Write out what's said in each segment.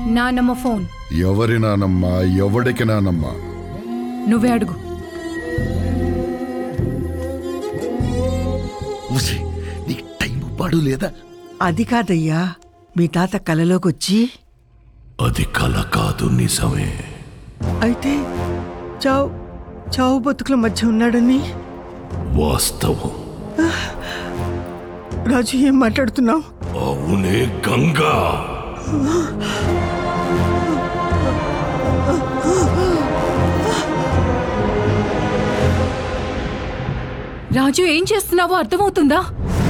నానమ్మ ఫోన్. ఎవరి నానమ్మ? ఎవడికి నానమ్మ? నువ్వే అడుగు. నీకు టైం పాడు లేదా? అది కాదయ్యా, మీ తాత కలలోకొచ్చి. అది కల కాదు, నిజమే. అయితే చావు చావు బతుకుల మధ్య ఉన్నాడని. వాస్తవం. రాజు, ఏం మాట్లాడుతున్నావు? అవునే గంగా. రాజు, ఏం చేస్తున్నావో అర్థమవుతుందా?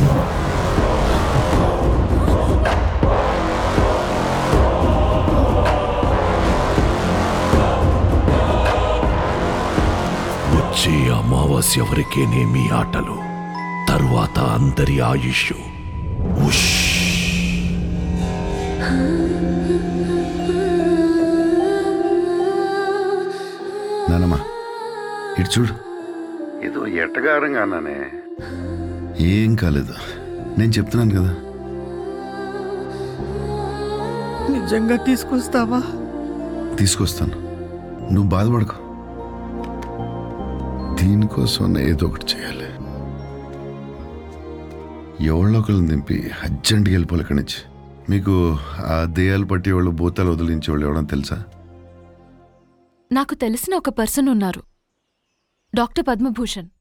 వచ్చే అమావాస్య వరకేనేమి ఆటలు, తరువాత అందరి ఆయుష్ ఉష్. నానమ్మ, ఇటు చూడు. ఏదో ఎట్టగారంగా అన్నానే. ఏం కాలేదు, నేను చెప్తున్నాను కదా. నిజంగా తీసుకొస్తావా? తీసుకొస్తాను, నువ్వు బాధపడకు. దీనికోసం ఏదో ఒకటి చేయాలి. ఎవళ్ళో ఒకళ్ళని దింపి అర్జెంట్గా వెళ్ళిపోవాలి ఇక్కడి నుంచి. మీకు ఆ దెయ్యాలు పట్టి వాళ్ళు భూతాలు వదిలించే వాళ్ళు ఎవడని తెలుసా? నాకు తెలిసిన ఒక పర్సన్ ఉన్నారు, డాక్టర్ పద్మభూషణ్.